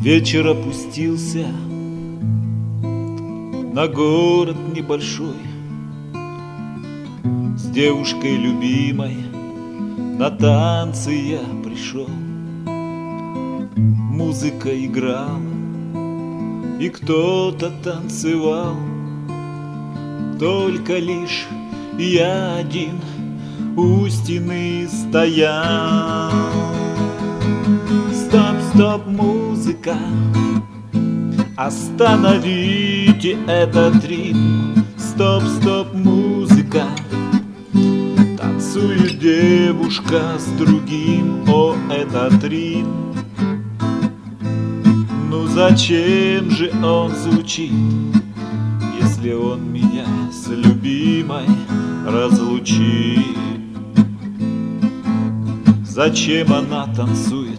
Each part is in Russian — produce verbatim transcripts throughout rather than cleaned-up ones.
Вечер опустился на город небольшой. С девушкой любимой на танцы я пришел. Музыка играла, и кто-то танцевал. Только лишь я один у стены стоял. Стоп, стоп, музыка, остановите этот ритм. Стоп, стоп, музыка, танцует девушка с другим. О, этот ритм, ну зачем же он звучит, если он меня с любимой разлучит? Зачем она танцует?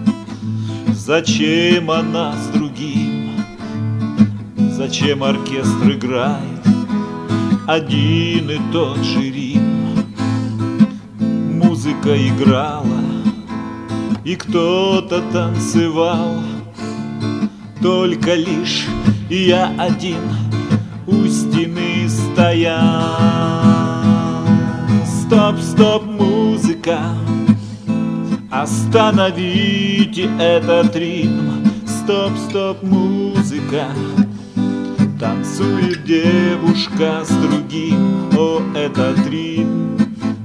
Зачем она с другим? Зачем оркестр играет один и тот же ритм? Музыка играла, и кто-то танцевал. Только лишь я один у стены стоял. Стоп, стоп, музыка, остановите этот ритм. Стоп, стоп, музыка, танцует девушка с другим. О, этот ритм,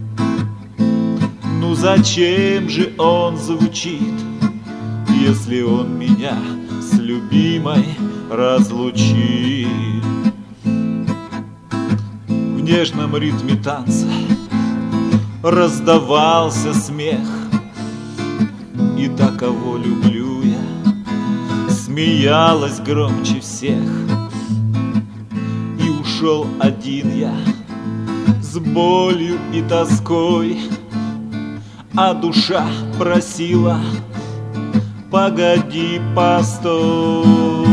ну зачем же он звучит, если он меня с любимой разлучит? В нежном ритме танца раздавался смех, и та, кого люблю я, смеялась громче всех. И ушел один я с болью и тоской, а душа просила: погоди, постой.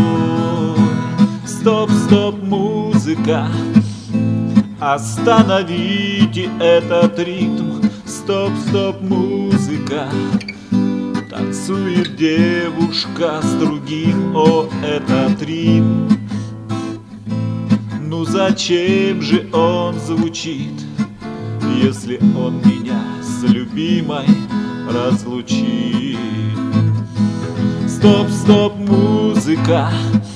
Стоп, стоп, музыка, остановите этот ритм. Стоп, стоп, музыка, танцует девушка с другим. О, этот ритм, ну зачем же он звучит, если он меня с любимой разлучит? Стоп, стоп, музыка,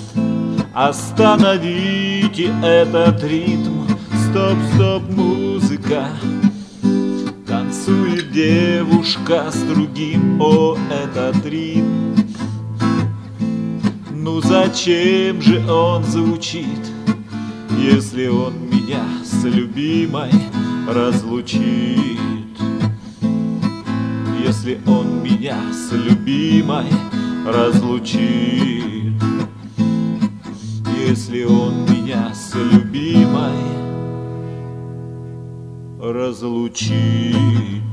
остановите этот ритм. Стоп, стоп, музыка, танцует девушка с другим. О, этот ритм, ну зачем же он звучит, если он меня с любимой разлучит? Если он меня с любимой разлучит, если он меня с любимой разлучит.